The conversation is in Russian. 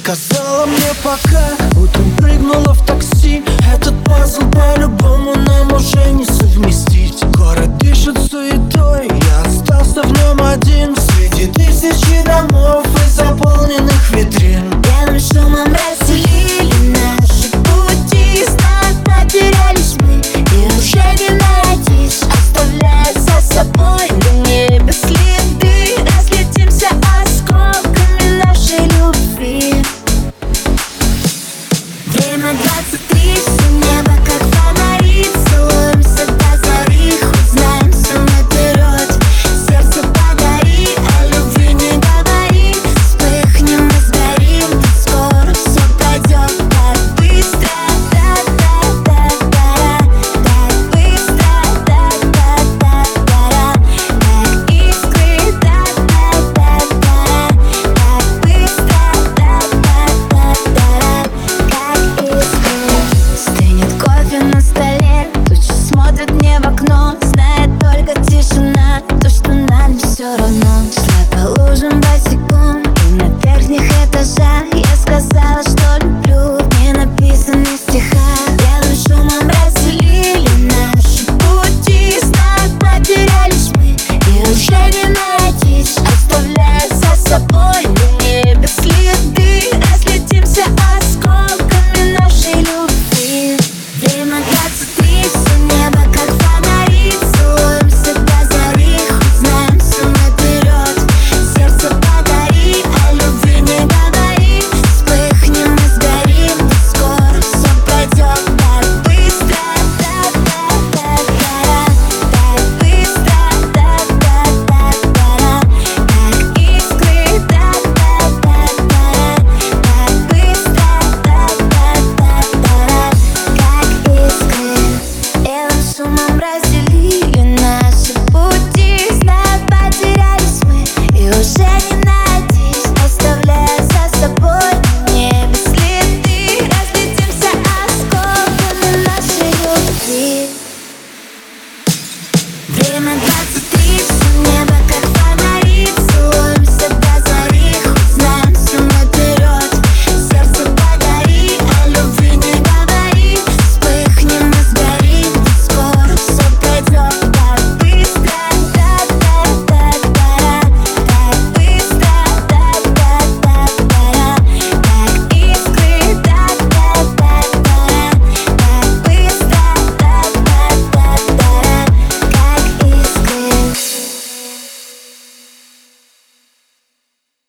сказала мне пока, утром прыгнула в такси. Этот пазл по-любому нам уже не совместить. Город дышит суетой, я остался в нем один среди тысячи домов и заполненных витрин. Белым шумом